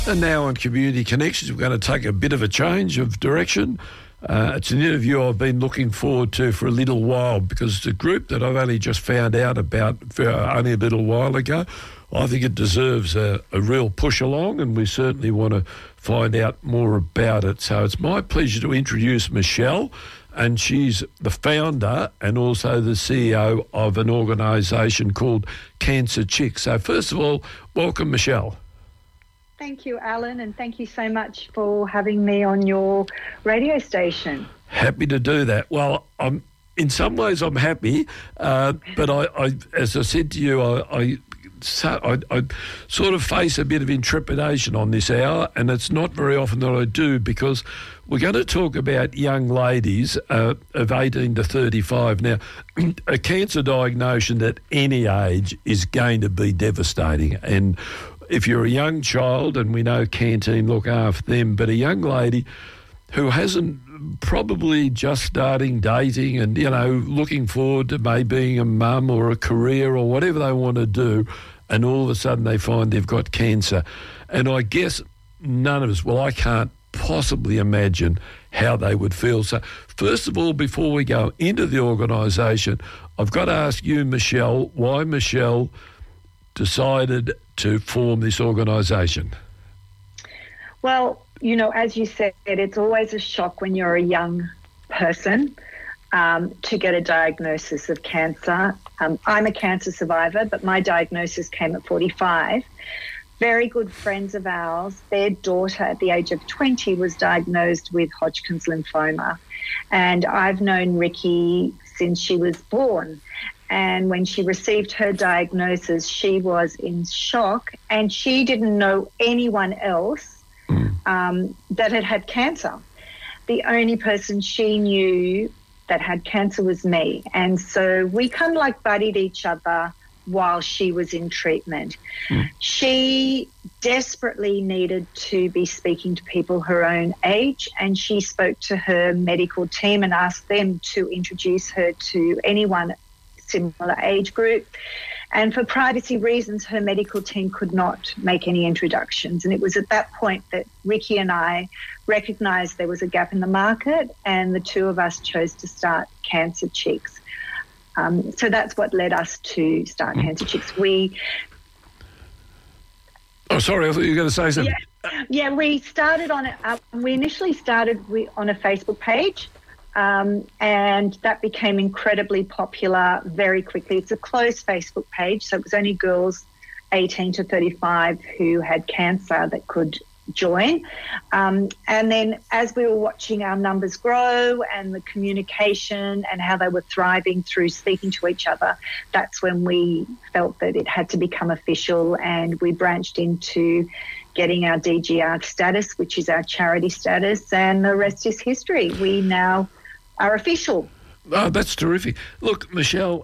And now on Community Connections, we're going to take a bit of a change of direction. It's an interview I've been looking forward to for a little while because it's a group that I've only just found out about only a little while ago. I think it deserves a real push along, and we certainly want to find out more about it. So it's my pleasure to introduce Michelle, and she's the founder and also the CEO of an organisation called Cancer Chicks. So first of all, welcome, Michelle. Thank you, Alan, and thank you so much for having me on your radio station. Happy to do that. Well, in some ways I'm happy, but I as I said to you, I sort of face a bit of intrepidation on this hour, and it's not very often that I do, because we're going to talk about young ladies of 18 to 35. Now, a cancer diagnosis at any age is going to be devastating, and if you're a young child, and we know Canteen look after them, but a young lady who hasn't probably just starting dating and, looking forward to maybe being a mum or a career or whatever they want to do, and all of a sudden they find they've got cancer. And I guess none of us, I can't possibly imagine how they would feel. So first of all, before we go into the organisation, I've got to ask you, Michelle, why Michelle decided to form this organisation? Well, as you said, it's always a shock when you're a young person to get a diagnosis of cancer. I'm a cancer survivor, but my diagnosis came at 45. Very good friends of ours, their daughter at the age of 20 was diagnosed with Hodgkin's lymphoma. And I've known Ricky since she was born. And when she received her diagnosis, she was in shock, and she didn't know anyone else that had cancer. The only person she knew that had cancer was me. And so we kind of like buddied each other while she was in treatment. She desperately needed to be speaking to people her own age, and she spoke to her medical team and asked them to introduce her to anyone similar age group. And for privacy reasons, her medical team could not make any introductions. And it was at that point that Ricky and I recognised there was a gap in the market, and the two of us chose to start Cancer Chicks. So that's what led us to start Cancer Chicks. Oh, sorry, I thought you were going to say something. Yeah, we started on it. We initially started on a Facebook page. And that became incredibly popular very quickly. It's a closed Facebook page, so it was only girls 18 to 35 who had cancer that could join. And then as we were watching our numbers grow and the communication and how they were thriving through speaking to each other, that's when we felt that it had to become official, and we branched into getting our DGR status, which is our charity status, and the rest is history. We now are official. Oh, that's terrific. Look, Michelle,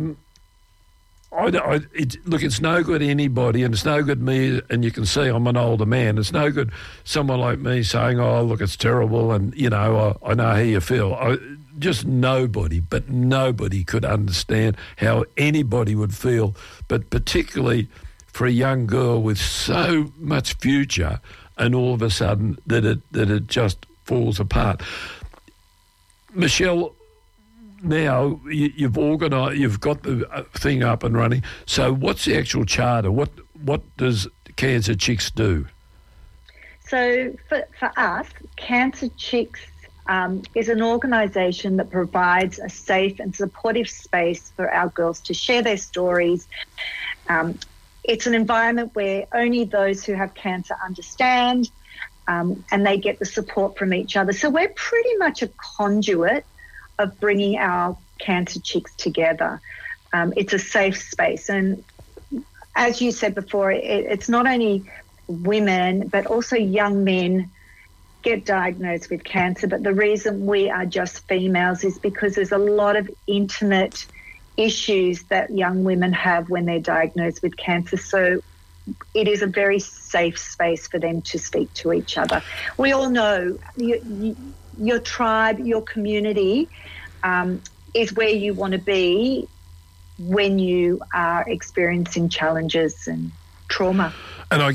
it's no good anybody, and it's no good me, and you can see I'm an older man. It's no good someone like me saying, oh, look, it's terrible, and, I know how you feel. Just nobody could understand how anybody would feel, but particularly for a young girl with so much future, and all of a sudden that it just falls apart. Michelle, now you've organised, you've got the thing up and running. So what's the actual charter? What does Cancer Chicks do? So for us, Cancer Chicks is an organisation that provides a safe and supportive space for our girls to share their stories. It's an environment where only those who have cancer understand, and they get the support from each other. So we're pretty much a conduit of bringing our Cancer Chicks together. It's a safe space. And as you said before, it's not only women, but also young men get diagnosed with cancer. But the reason we are just females is because there's a lot of intimate issues that young women have when they're diagnosed with cancer. So it is a very safe space for them to speak to each other. We all know your tribe, your community is where you want to be when you are experiencing challenges and trauma. And I guess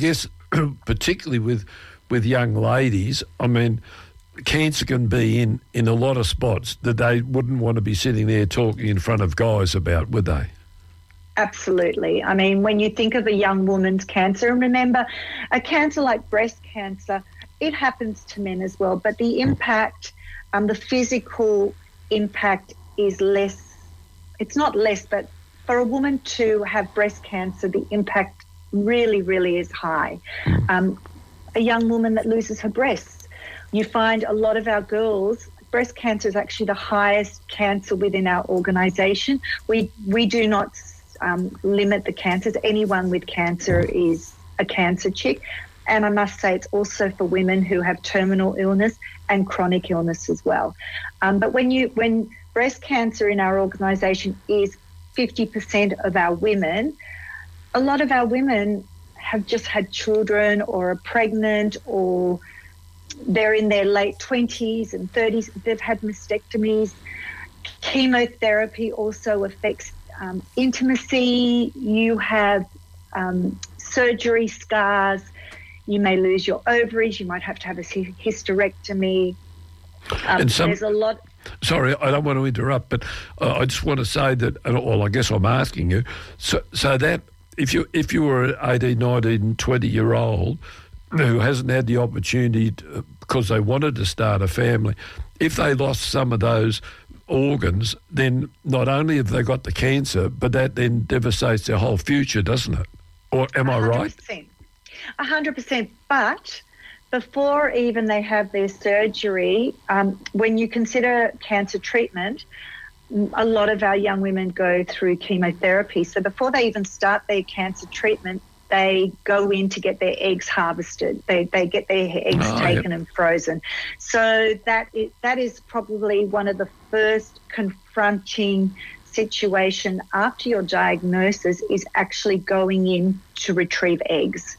particularly with young ladies, I mean, cancer can be in a lot of spots that they wouldn't want to be sitting there talking in front of guys about, would they? Absolutely. I mean, when you think of a young woman's cancer, and remember, a cancer like breast cancer, it happens to men as well, but the impact, the physical impact is less. It's not less, but for a woman to have breast cancer, the impact really, really is high. A young woman that loses her breasts, you find a lot of our girls, breast cancer is actually the highest cancer within our organisation. We do not limit the cancers. Anyone with cancer is a cancer chick. And I must say it's also for women who have terminal illness and chronic illness as well. But when breast cancer in our organisation is 50% of our women, a lot of our women have just had children or are pregnant, or they're in their late 20s and 30s. They've had mastectomies. Chemotherapy also affects intimacy. You have surgery scars. You may lose your ovaries. You might have to have a hysterectomy. There's a lot. Sorry, I don't want to interrupt, but I just want to say that, well, I guess I'm asking you, so that if you were an 18, 19, 20-year-old who hasn't had the opportunity because they wanted to start a family, if they lost some of those organs, then not only have they got the cancer, but that then devastates their whole future, doesn't it? Or am I right? 100%. But before even they have their surgery, when you consider cancer treatment, a lot of our young women go through chemotherapy. So before they even start their cancer treatment, they go in to get their eggs harvested. They get their eggs taken and frozen. So that is probably one of the first confronting situation after your diagnosis, is actually going in to retrieve eggs.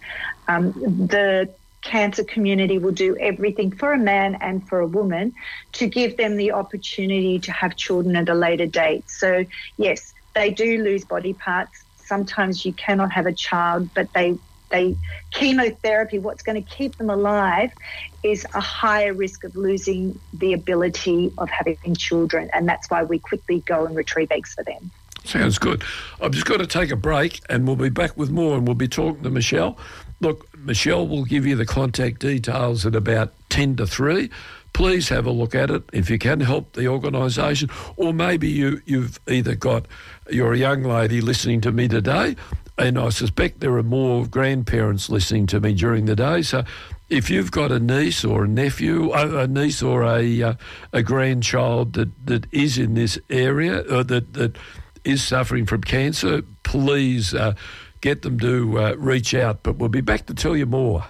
The cancer community will do everything for a man and for a woman to give them the opportunity to have children at a later date. So yes, they do lose body parts. Sometimes you cannot have a child, but they chemotherapy, what's going to keep them alive is a higher risk of losing the ability of having children, and that's why we quickly go and retrieve eggs for them. Sounds good. I've just got to take a break, and we'll be back with more, and we'll be talking to Michelle. Look, Michelle will give you the contact details at about 10 to 3. Please have a look at it if you can help the organisation, or maybe you've either you're a young lady listening to me today, and I suspect there are more grandparents listening to me during the day. So if you've got a niece or a nephew, a niece or a grandchild that is in this area, or that is suffering from cancer, please get them to reach out. But we'll be back to tell you more.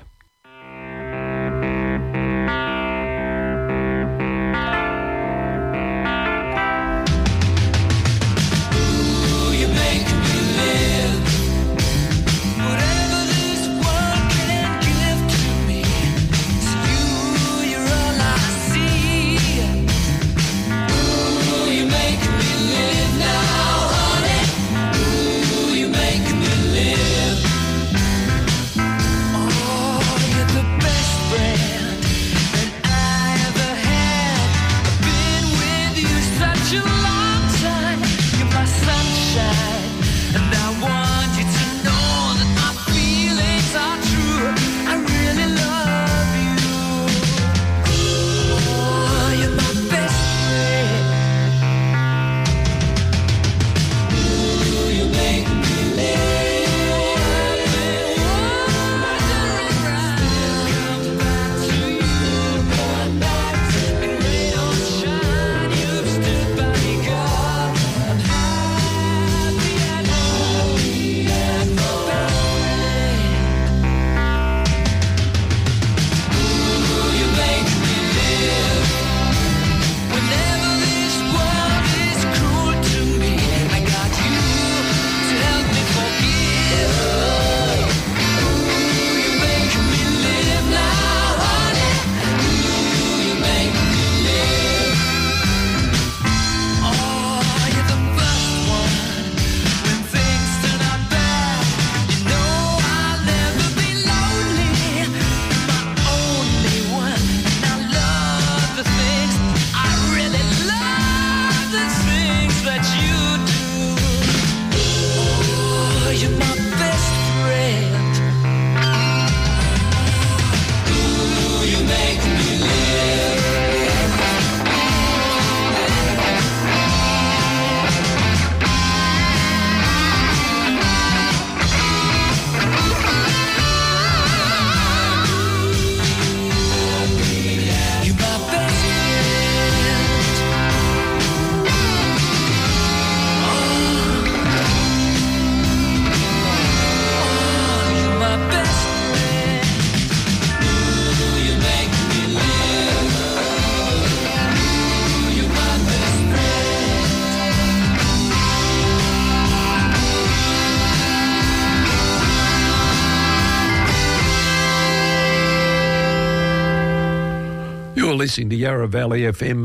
You're listening to Yarra Valley FM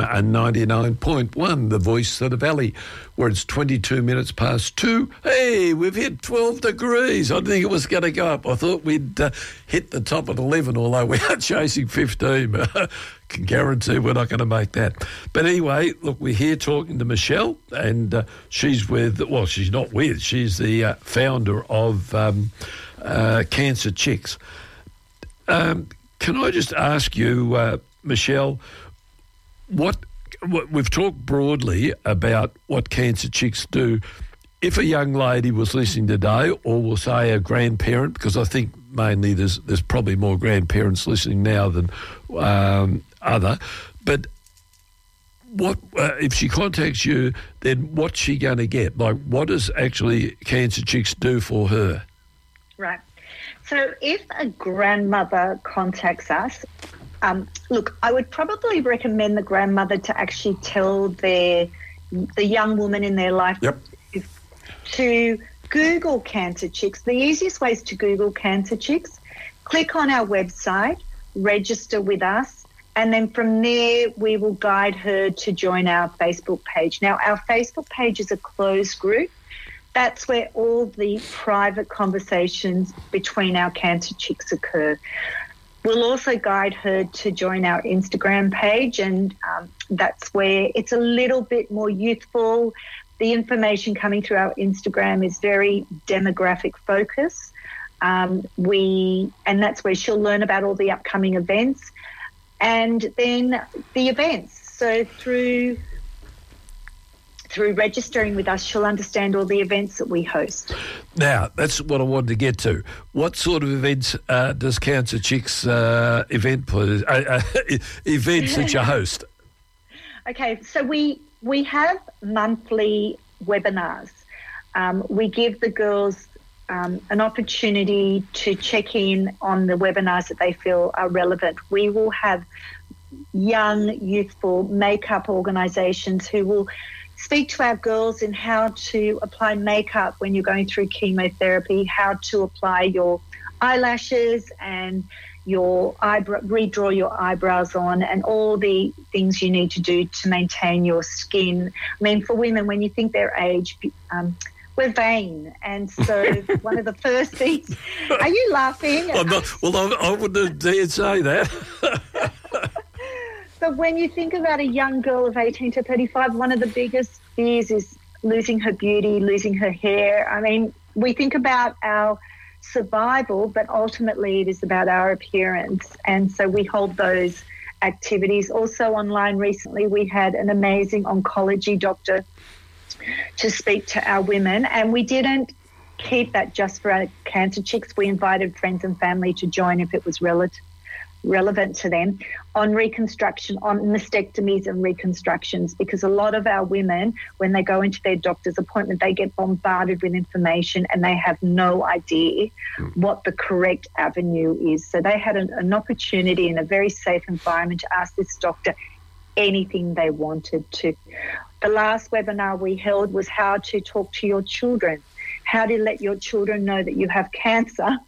99.1, the voice of the valley, where it's 22 minutes past 2. Hey, we've hit 12 degrees. I didn't think it was going to go up. I thought we'd hit the top at 11, although we are chasing 15. Can guarantee we're not going to make that. But anyway, look, we're here talking to Michelle, and she's with, well, she's not with, she's the founder of Cancer Chicks. Can I just ask you, Michelle, what we've talked broadly about what Cancer Chicks do. If a young lady was listening today, or we'll say a grandparent, because I think mainly there's probably more grandparents listening now than other, but what if she contacts you, then what's she going to get? Like, what does actually Cancer Chicks do for her? Right. So if a grandmother contacts us, look, I would probably recommend the grandmother to actually tell the young woman in their life to Google Cancer Chicks. The easiest way is to Google Cancer Chicks, click on our website, register with us, and then from there we will guide her to join our Facebook page. Now, our Facebook page is a closed group. That's where all the private conversations between our Cancer Chicks occur. We'll also guide her to join our Instagram page, and that's where it's a little bit more youthful. The information coming through our Instagram is very demographic focused. And that's where she'll learn about all the upcoming events and then the events. So through registering with us, she'll understand all the events that we host. Now, that's what I wanted to get to. What sort of events does Cancer Chicks events that you host? Okay, so we have monthly webinars. We give the girls an opportunity to check in on the webinars that they feel are relevant. We will have young, youthful makeup organisations who will speak to our girls in how to apply makeup when you're going through chemotherapy, how to apply your eyelashes and your redraw your eyebrows on, and all the things you need to do to maintain your skin. I mean, for women, when you think their age, we're vain. And so one of the first things... Are you laughing? I'm not, well, I wouldn't have dared say that. But when you think about a young girl of 18 to 35, one of the biggest fears is losing her beauty, losing her hair. I mean, we think about our survival, but ultimately it is about our appearance. And so we hold those activities. Also online recently, we had an amazing oncology doctor to speak to our women, and we didn't keep that just for our Cancer Chicks. We invited friends and family to join if it was relevant to them, on reconstruction, on mastectomies and reconstructions, because a lot of our women, when they go into their doctor's appointment, they get bombarded with information and they have no idea what the correct avenue is. So they had an opportunity in a very safe environment to ask this doctor anything they wanted to. The last webinar we held was how to talk to your children, how to let your children know that you have cancer,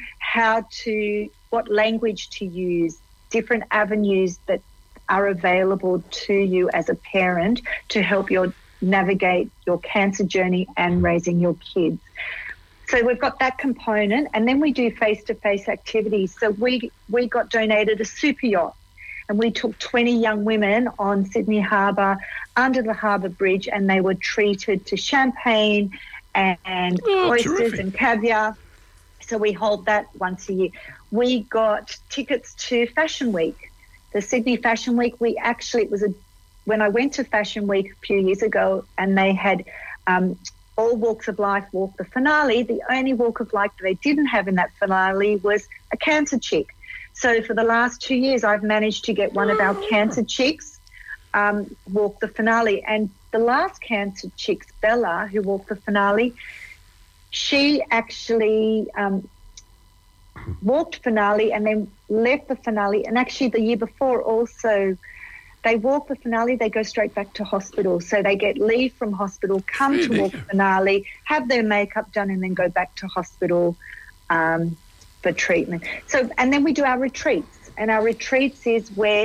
what language to use, different avenues that are available to you as a parent to help you navigate your cancer journey and raising your kids. So we've got that component, and then we do face-to-face activities. So we got donated a super yacht, and we took 20 young women on Sydney Harbour under the Harbour Bridge, and they were treated to champagne and oysters terrific. And caviar. So we hold that once a year. We got tickets to Fashion Week, the Sydney Fashion Week. When I went to Fashion Week a few years ago, and they had all walks of life walk the finale. The only walk of life that they didn't have in that finale was a Cancer Chick. So for the last 2 years, I've managed to get one of our Cancer Chicks walk the finale. And the last Cancer Chick, Bella, who walked the finale, she actually walked finale and then left the finale. And actually the year before also, they walk the finale, they go straight back to hospital. So they get leave from hospital, come to walk the finale, have their makeup done, and then go back to hospital for treatment. So, and then we do our retreats. And our retreats is where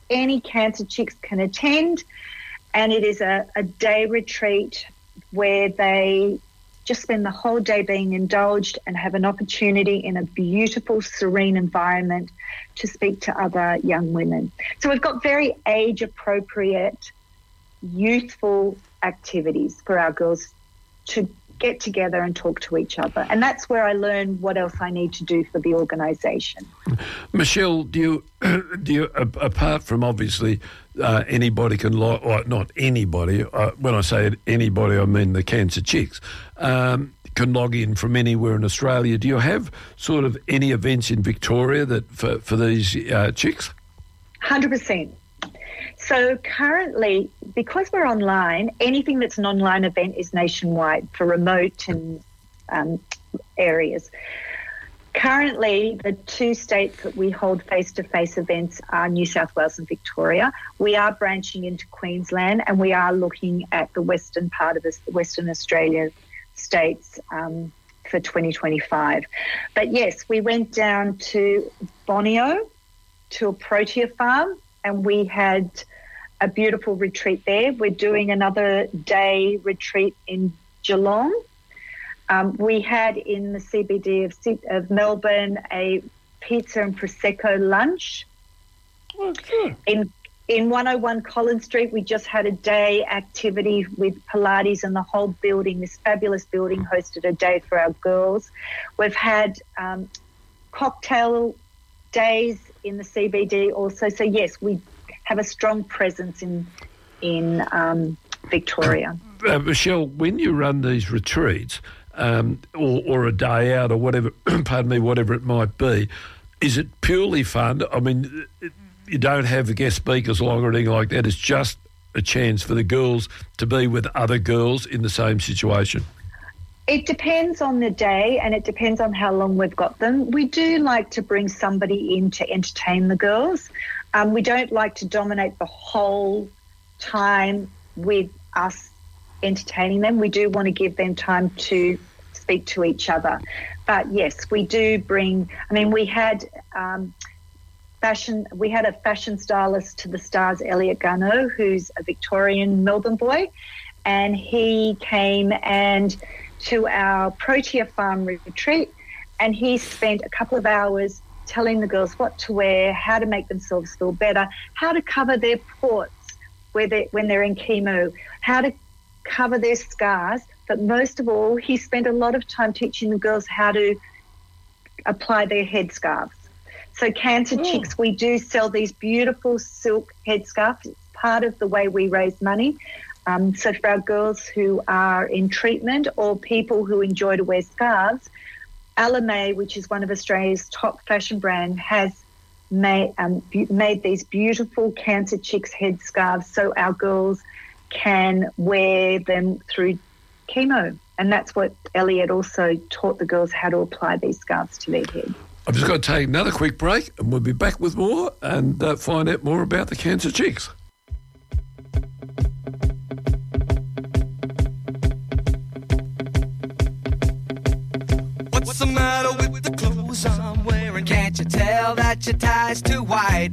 any Cancer Chicks can attend, and it is a day retreat where they just spend the whole day being indulged and have an opportunity in a beautiful, serene environment to speak to other young women. So we've got very age-appropriate, youthful activities for our girls to get together and talk to each other. And that's where I learn what else I need to do for the organisation. Michelle, do you apart from obviously anybody can log, or not anybody, when I say anybody I mean the Cancer Chicks, can log in from anywhere in Australia. Do you have sort of any events in Victoria that for these chicks? 100%. So currently, because we're online, anything that's an online event is nationwide for remote and areas. Currently, the two states that we hold face-to-face events are New South Wales and Victoria. We are branching into Queensland, and we are looking at the western part of the Western Australia states for 2025. But yes, we went down to Borneo to a protea farm, and we had a beautiful retreat there. We're doing another day retreat in Geelong. We had in the CBD of Melbourne a pizza and Prosecco lunch. Oh, good. In 101 Collins Street, we just had a day activity with Pilates, and the whole building, this fabulous building, hosted a day for our girls. We've had cocktail days in the CBD also. So yes, we have a strong presence in Victoria. Michelle, when you run these retreats, or a day out or whatever, pardon me, whatever it might be, is it purely fun? I mean, you don't have the guest speakers along or anything like that. It's just a chance for the girls to be with other girls in the same situation. It depends on the day, and it depends on how long we've got them. We do like to bring somebody in to entertain the girls. We don't like to dominate the whole time with us entertaining them. We do want to give them time to speak to each other. But yes, we do bring, I mean, we had a fashion stylist to the stars, Elliot Garneau, who's a Victorian Melbourne boy, and he came and to our protea farm retreat, and he spent a couple of hours telling the girls what to wear, how to make themselves feel better, how to cover their ports when they're in chemo, how to cover their scars. But most of all, he spent a lot of time teaching the girls how to apply their headscarves. So Cancer Chicks, we do sell these beautiful silk headscarves. It's part of the way we raise money. So for our girls who are in treatment or people who enjoy to wear scarves, Alamay, which is one of Australia's top fashion brands, has made these beautiful Cancer Chicks headscarves so our girls can wear them through chemo. And that's what Elliot also taught the girls, how to apply these scarves to their head. I've just got to take another quick break, and we'll be back with more and find out more about the Cancer Chicks. What's the matter with the clothes I'm wearing? Can't you tell that your tie's too wide?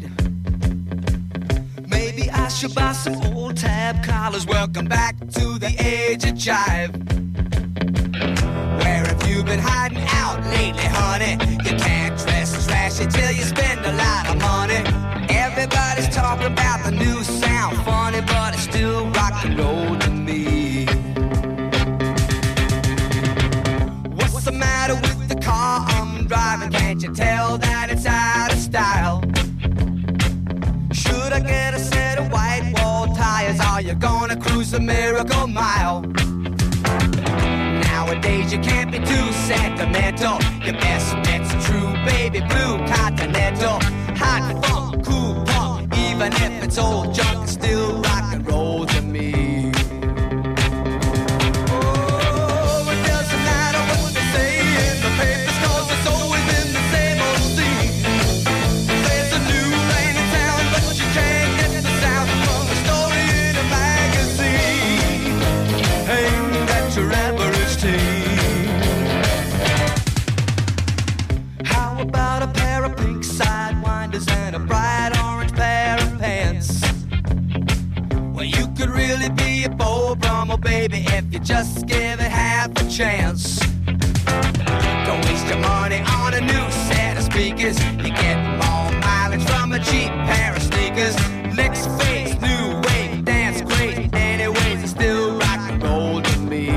Maybe I should buy some old tab collars. Welcome back to the age of jive. Where have you been hiding out lately, honey? You can't dress trashy till you spend a lot of money. Everybody's talking about the new sound, funny, but it's still rock and roll to me. What's the matter with the car I'm driving? Can't you tell that it's out of style? Should I get a set of white wall tires? Are you gonna cruise a miracle mile? Nowadays you can't be too sentimental. Your best bet's a true baby blue Continental. Hot funk, cool punk, even if it's old junk, it's still rock and roll to me. Oh, it doesn't matter what they say in the papers, 'cause it's always been the same old scene. There's a new rain in town, but you can't get the sound from a story in a magazine. Ain't that your average teen? How about a pair of pink sidewinders and a bright orange pair of pants? normal, baby, if you just give it half a chance. Don't waste your money on a new set of speakers. You get more mileage from a cheap pair of sneakers. Next phase, new wave, dance crazy. Anyways, it's still rock and roll to me.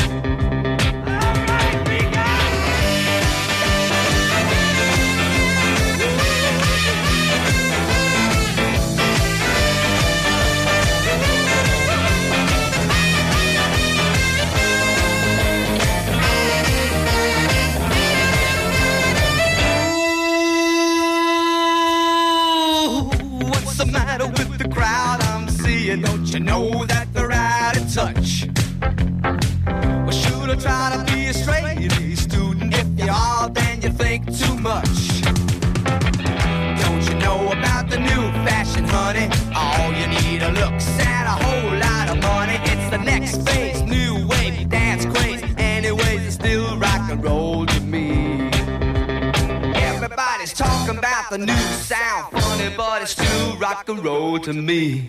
With the crowd I'm seeing, don't you know that they're out of touch? Well, should I try to be a straight-A student? If you are, then you think too much. Don't you know about the new fashion, honey? All you need are looks and a whole lot of money. It's the next phase, new wave, dance craze. Anyways, it's still rock and roll to me. Everybody's talking about the new sound, funny, but it's still rock and roll to me.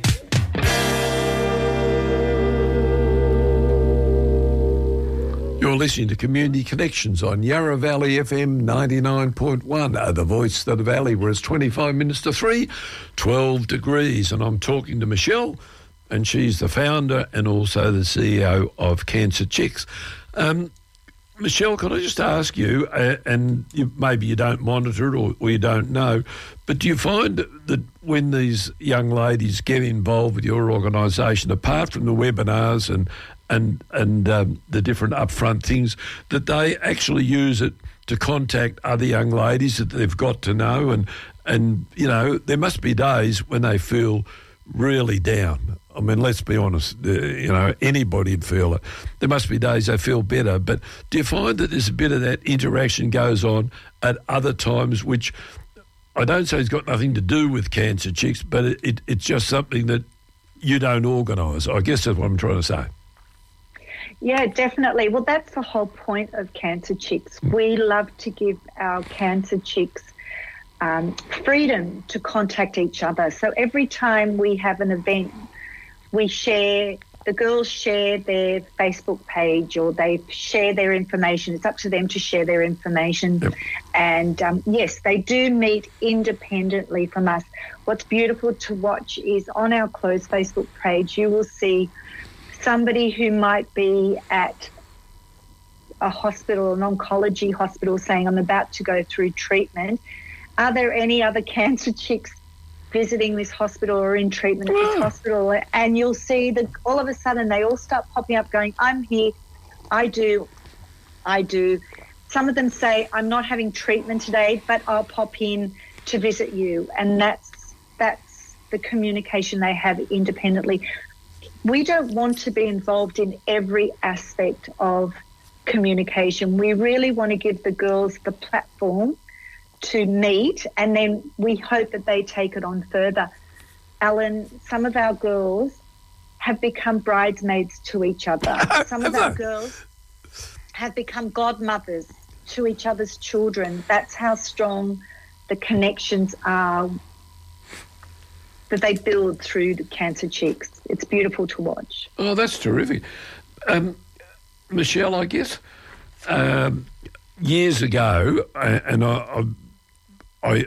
You're listening to Community Connections on Yarra Valley FM 99.1, the voice of the valley, where it's 25 minutes to 3, 12 degrees. And I'm talking to Michelle, and she's the founder and also the CEO of Cancer Chicks. Michelle, can I just ask you, and maybe you don't monitor it or you don't know, but do you find that when these young ladies get involved with your organisation, apart from the webinars and the different upfront things, that they actually use it to contact other young ladies that they've got to know? And you know, there must be days when they feel really down. I mean, let's be honest, you know, anybody'd feel it. There must be days they feel better, but do you find that there's a bit of that interaction goes on at other times, which I don't say it's got nothing to do with Cancer Chicks, but it's just something that you don't organise? I guess that's what I'm trying to say. Yeah, definitely. Well, that's the whole point of Cancer Chicks. We love to give our Cancer Chicks freedom to contact each other. So every time we have an event, the girls share their Facebook page or they share their information. It's up to them to share their information. Yep. And, yes, they do meet independently from us. What's beautiful to watch is on our closed Facebook page, you will see somebody who might be at a hospital, an oncology hospital, saying, I'm about to go through treatment. Are there any other Cancer Chicks visiting this hospital or in treatment at this hospital? And you'll see that all of a sudden they all start popping up going, I'm here, I do. Some of them say, I'm not having treatment today, but I'll pop in to visit you. And that's the communication they have independently. We don't want to be involved in every aspect of communication. We really want to give the girls the platform to meet, and then we hope that they take it on further. Alan, some of our girls have become bridesmaids to each other. Some of our girls have become godmothers to each other's children. That's how strong the connections are that they build through the Cancer Chicks. It's beautiful to watch. Oh, that's terrific. Michelle, I guess years ago, and I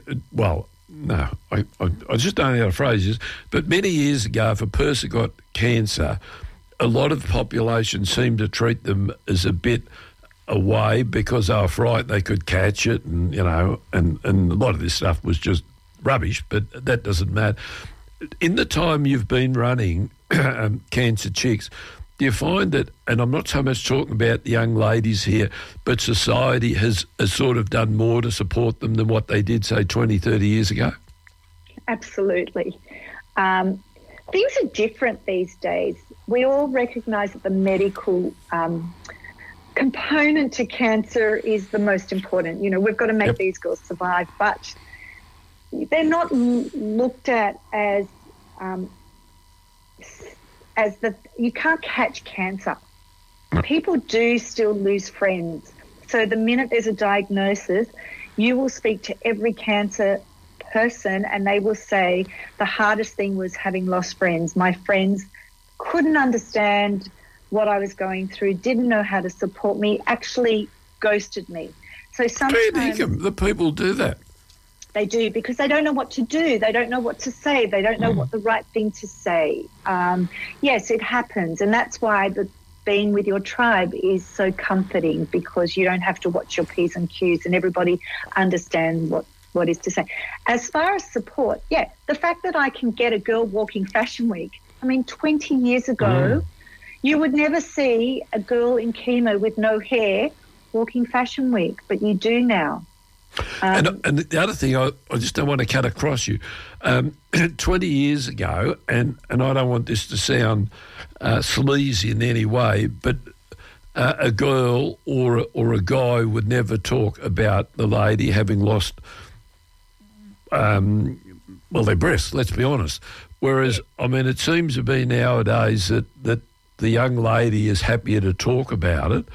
just don't know how to phrase this, but many years ago, if a person got cancer, a lot of the population seemed to treat them as a bit away because they were frightened they could catch it, and you know, and a lot of this stuff was just rubbish, but that doesn't matter. In the time you've been running Cancer Chicks, do you find that, and I'm not so much talking about the young ladies here, but society has sort of done more to support them than what they did, say, 20, 30 years ago? Absolutely. Things are different these days. We all recognise that the medical component to cancer is the most important. You know, we've got to make these girls survive, but they're not looked at as you can't catch cancer. People do still lose friends. So the minute there's a diagnosis, you will speak to every cancer person and they will say the hardest thing was having lost friends. My friends couldn't understand what I was going through, didn't know how to support me, actually ghosted me. So Fair sometimes dinkum, the people do that. they do, because they don't know what to do. They don't know what to say. They don't know what the right thing to say. Yes, it happens. And that's why being with your tribe is so comforting, because you don't have to watch your P's and Q's and everybody understands what is to say. As far as support, the fact that I can get a girl walking Fashion Week, 20 years ago, you would never see a girl in chemo with no hair walking Fashion Week, but you do now. And the other thing, I just don't want to cut across you. 20 years ago, and I don't want this to sound sleazy in any way, but a girl or a guy would never talk about the lady having lost, their breasts, let's be honest. Whereas, it seems to be nowadays that the young lady is happier to talk about it,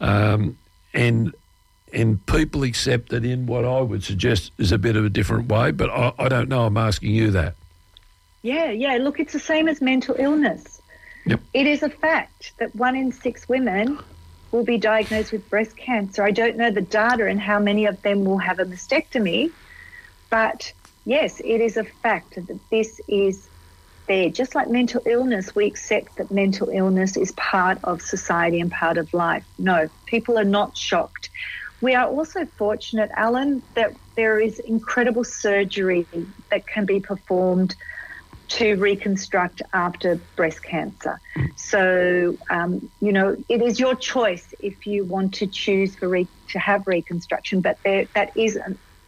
and people accept it in what I would suggest is a bit of a different way, but I don't know. I'm asking you that. Yeah. Look, it's the same as mental illness. Yep. It is a fact that 1 in 6 women will be diagnosed with breast cancer. I don't know the data and how many of them will have a mastectomy, but yes, it is a fact that this is there. Just like mental illness, we accept that mental illness is part of society and part of life. No, people are not shocked. We are also fortunate, Alan, that there is incredible surgery that can be performed to reconstruct after breast cancer. So, it is your choice if you want to choose to have reconstruction, but that is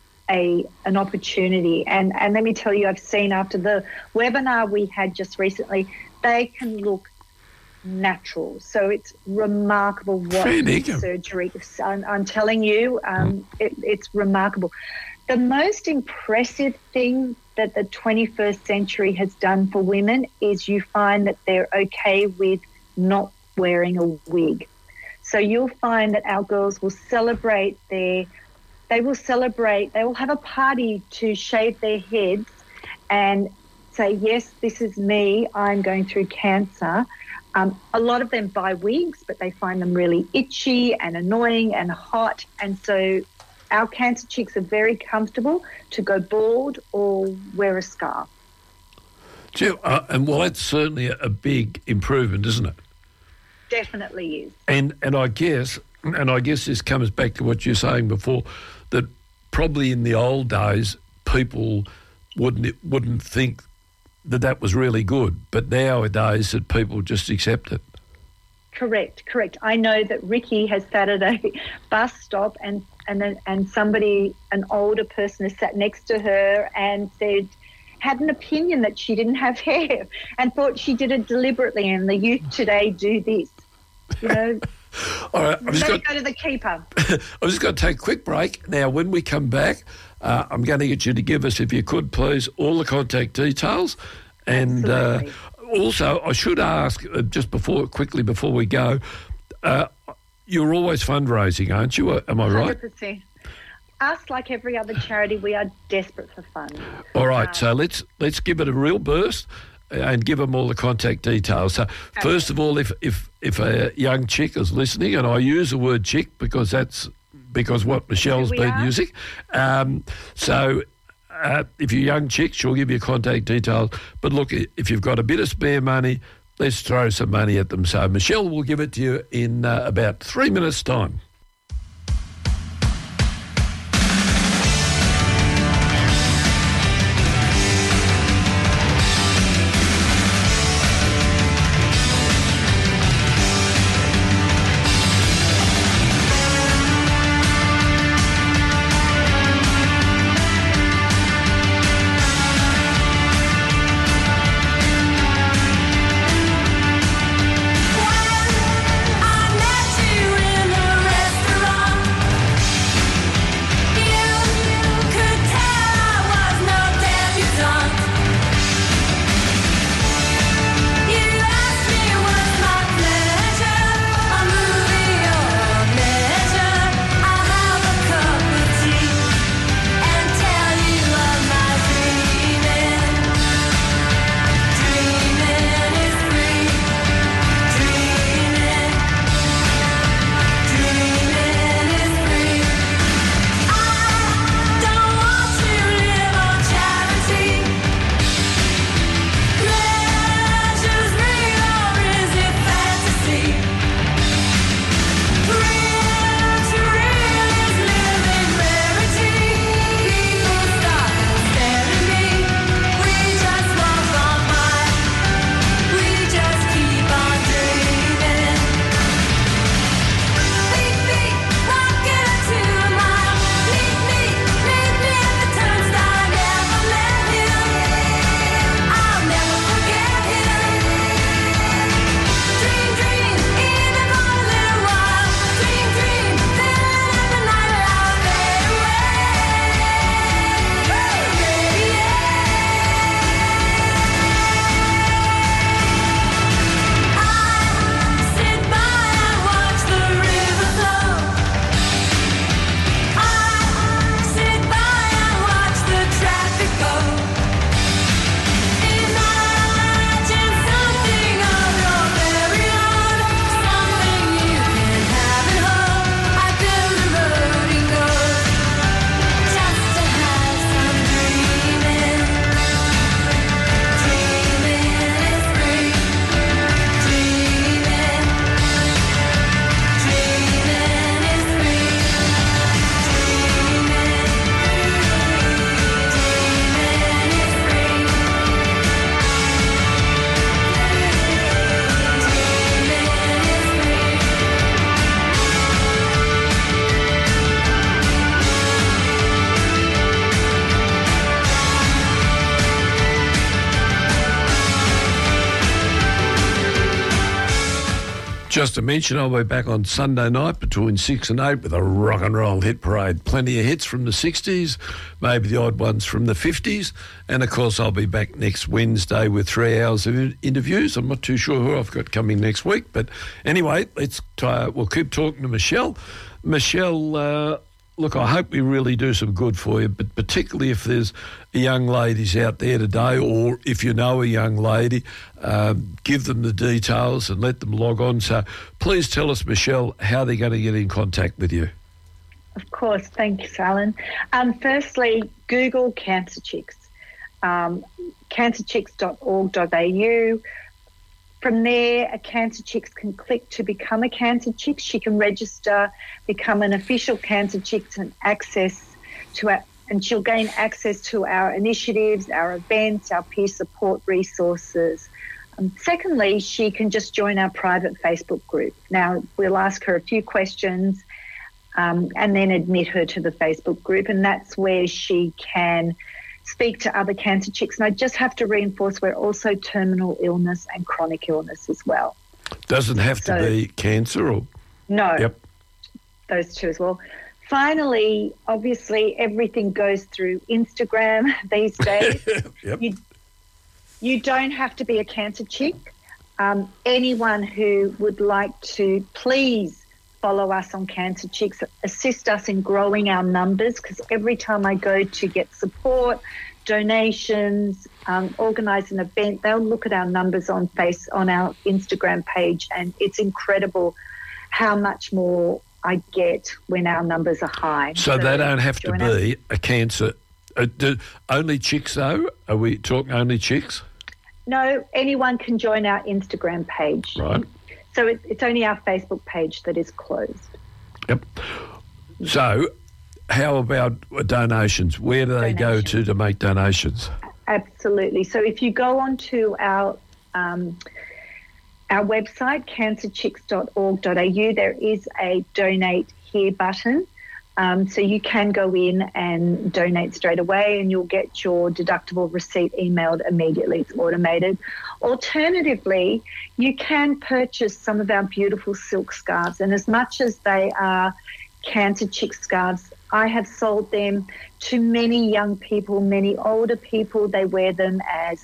an opportunity. And let me tell you, I've seen after the webinar we had just recently, they can look natural. So it's remarkable what surgery. I'm telling you, it's remarkable. The most impressive thing that the 21st century has done for women is you find that they're okay with not wearing a wig. So you'll find that our girls will celebrate they will have a party to shave their heads and say, yes, this is me, I'm going through cancer. A lot of them buy wigs, but they find them really itchy and annoying and hot. And so our cancer chicks are very comfortable to go bald or wear a scarf. Jill, that's certainly a big improvement, isn't it? Definitely is. And I guess this comes back to what you were saying before, that probably in the old days people wouldn't think that was really good, but nowadays that people just accept it. Correct. I know that Ricky has sat at a bus stop and somebody, an older person, has sat next to her and had an opinion that she didn't have hair and thought she did it deliberately, and the youth today do this. All right, Let me go to the keeper. I've just got to take a quick break. Now, when we come back, I'm going to get you to give us, if you could, please, all the contact details. And also, I should ask, just quickly before we go, you're always fundraising, aren't you? Am I right? 100%. Us, like every other charity, we are desperate for funds. All right, so let's give it a real burst and give them all the contact details. So, first of all, if a young chick is listening, and I use the word chick because what Michelle's been using. So if you're a young chick, she'll give you contact details. But look, if you've got a bit of spare money, let's throw some money at them. So Michelle will give it to you in about 3 minutes' time. I met you in the rain. Just to mention, I'll be back on Sunday night between 6 and 8 with a rock and roll hit parade. Plenty of hits from the 60s, maybe the odd ones from the 50s. And, of course, I'll be back next Wednesday with 3 hours of interviews. I'm not too sure who I've got coming next week. But anyway, we'll keep talking to Michelle. Michelle, look, I hope we really do some good for you, but particularly if there's young ladies out there today, or if you know a young lady, give them the details and let them log on. So please tell us, Michelle, how they're going to get in contact with you. Of course. Thanks, Alan. Firstly, Google Cancer Chicks, cancerchicks.org.au. From there, a Cancer Chicks can click to become a Cancer Chick. She can register, become an official Cancer Chicks, and she'll gain access to our initiatives, our events, our peer support resources. Secondly, she can just join our private Facebook group. Now, we'll ask her a few questions and then admit her to the Facebook group, and that's where she can speak to other Cancer Chicks. And I just have to reinforce, we're also terminal illness and chronic illness as well. Doesn't have to be cancer or... No. Yep. Those two as well. Finally, obviously, everything goes through Instagram these days. Yep. You don't have to be a Cancer Chick. Anyone who would like to, please follow us on Cancer Chicks, assist us in growing our numbers, because every time I go to get support, donations, organise an event, they'll look at our numbers on our Instagram page, and it's incredible how much more I get when our numbers are high. So they don't have to be a cancer. Only chicks, though? Are we talking only chicks? No, anyone can join our Instagram page. Right. So it's only our Facebook page that is closed. Yep. So how about donations? Where do they go to make donations? Absolutely. So if you go onto our website, cancerchicks.org.au, there is a donate here button. So you can go in and donate straight away, and you'll get your deductible receipt emailed immediately. It's automated. Alternatively, you can purchase some of our beautiful silk scarves, and as much as they are Cancer Chick scarves, I have sold them to many young people, many older people. They wear them as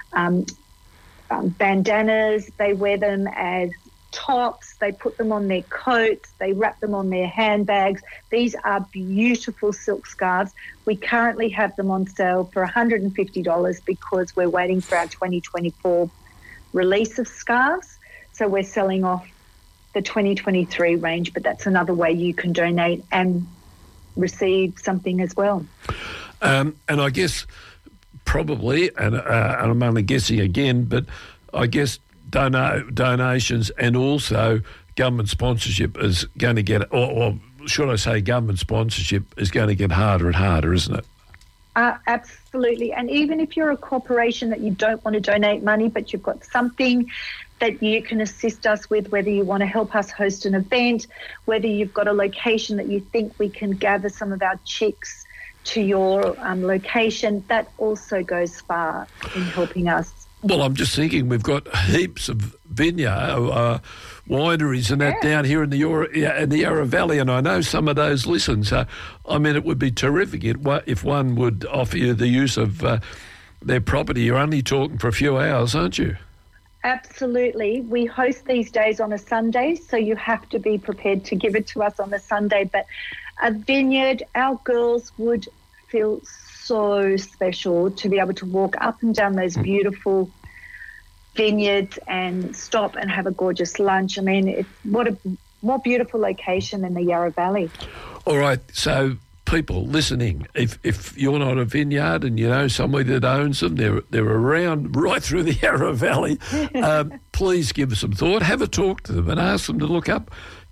bandanas. They wear them as tops. They put them on their coats. They wrap them on their handbags. These are beautiful silk scarves. We currently have them on sale for $150 because we're waiting for our 2024 release of scarves. So we're selling off the 2023 range, but that's another way you can donate and receive something as well. And I guess probably, and I'm only guessing again, but I guess donations and also government sponsorship is going to get, or should I say government sponsorship is going to get harder and harder, isn't it? Absolutely. And even if you're a corporation that you don't want to donate money, but you've got something that you can assist us with, whether you want to help us host an event, whether you've got a location that you think we can gather some of our chicks to your location, that also goes far in helping us. Well, I'm just thinking we've got heaps of vineyard wineries and that down here in the Yarra Valley, and I know some of those listen. So, I mean, it would be terrific if one would offer you the use of their property. You're only talking for a few hours, aren't you? Absolutely. We host these days on a Sunday, so you have to be prepared to give it to us on a Sunday. But a vineyard, our girls would feel so special to be able to walk up and down those beautiful vineyards and stop and have a gorgeous lunch. I mean, what a more beautiful location in the Yarra Valley. All right, so people listening, if you're not a vineyard and you know somebody that owns them, they're around right through the Yarra Valley, please give us some thought, have a talk to them and ask them to look up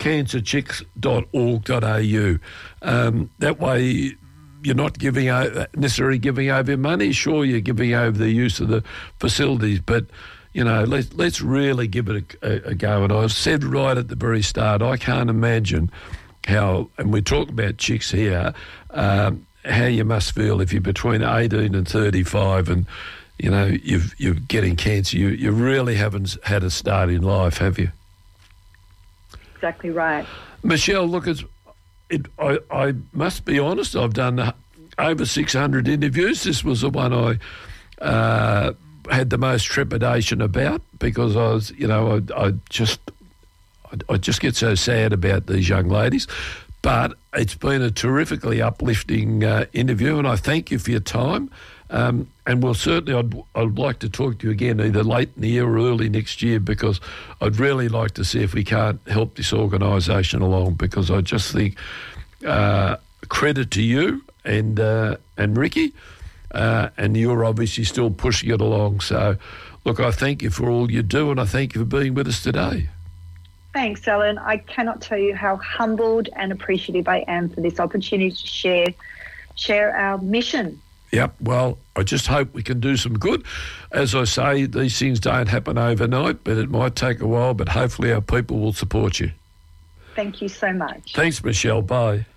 cancerchicks.org.au. That way you're not necessarily giving over money. Sure, you're giving over the use of the facilities, but you know, let's really give it a go. And I said right at the very start, I can't imagine how, and we talk about chicks here, how you must feel if you're between 18 and 35 and, you know, you're getting cancer. You really haven't had a start in life, have you? exactly right. Michelle, look, I must be honest, I've done over 600 interviews. This was the one I had the most trepidation about because I was, I just get so sad about these young ladies. But it's been a terrifically uplifting interview, and I thank you for your time. And we'll certainly, I'd like to talk to you again either late in the year or early next year, because I'd really like to see if we can't help this organisation along, because I just think credit to you and Ricky, and you're obviously still pushing it along. So, look, I thank you for all you do, and I thank you for being with us today. Thanks, Alan. I cannot tell you how humbled and appreciative I am for this opportunity to share our mission. Yep, well, I just hope we can do some good. As I say, these things don't happen overnight, but it might take a while, but hopefully our people will support you. Thank you so much. Thanks, Michelle. Bye.